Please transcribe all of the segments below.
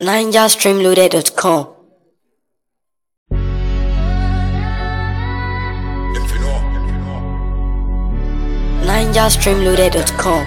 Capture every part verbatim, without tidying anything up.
ninja stream loaded dot com. ninja stream loaded dot com.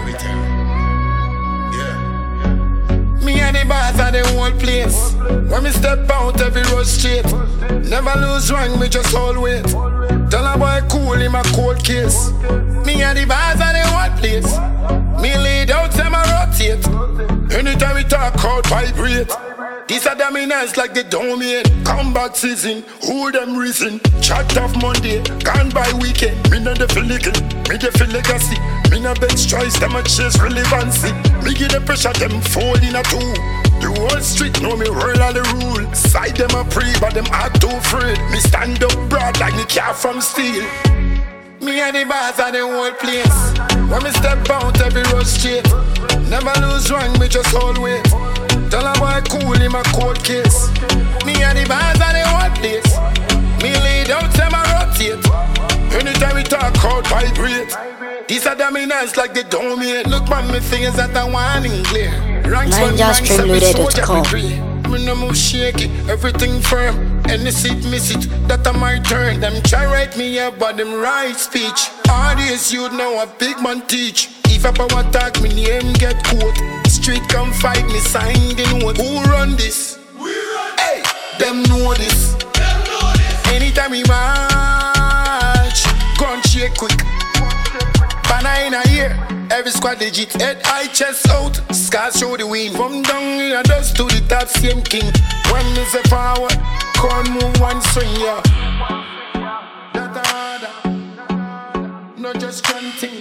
Me and the boss are the whole place. When me step out, every road straight. Never lose rank, me just hold weight. Tell a boy cool in my cold case. Me and the boss are the whole place. Me laid out, them a rotate. Anytime we talk, crowd vibrate. These are dominants like the domain. Combat season, who them reason? Chat off Monday, gone by weekend. Me no the feel licking, me the feel legacy. Me no beg choice, them a chase relevancy. Me give the pressure, them fold in a two. The whole street know me roll all the rule. Side them a pre, but them act too afraid. Me stand up broad like me car from steel. Me and the boss are the whole place. When me step out, every road straight. Never lose rank, me just hold weight. Tell a boy cool in my cold case. Me and the boss are the whole place. Me laid out, them a rotate. Anytime we talk, crowd vibrate. These are dominants like the domain. Look man, me fingers at the warning clear. Ranks one ranks, every soldier me no move shaky, everything firm. Any seat miss it, that a my turn. Them try write me up, but them right speech. All this you'd know a big man teach. If a power talk, me name get quote. Street come fight me, sign the note. Who run this? We run. Hey, them know this. Them know this. Anytime we march, gun shake quick. Banana in a year, every squad legit. Head high, chest out, scars show the wind. From down here, dust to the top, same king. When me say forward, corn move one swing, yeah. That harder, not just chanting,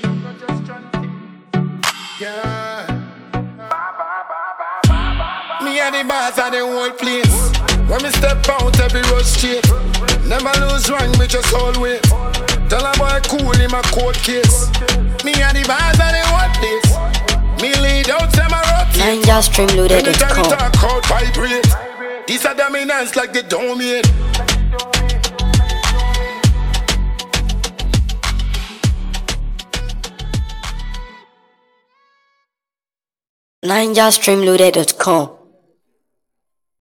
yeah. Me and the boss are the whole place. When me step out, every road straight. Never lose rank, me just hold weight. Tell a boy cool in my cold case. Me and the boss are the whole place. Me laid out, them a rotate. ninja stream loaded dot com. Anytime we talk, crowd vibrate. These are dominants like the domain. ninja stream loaded dot com.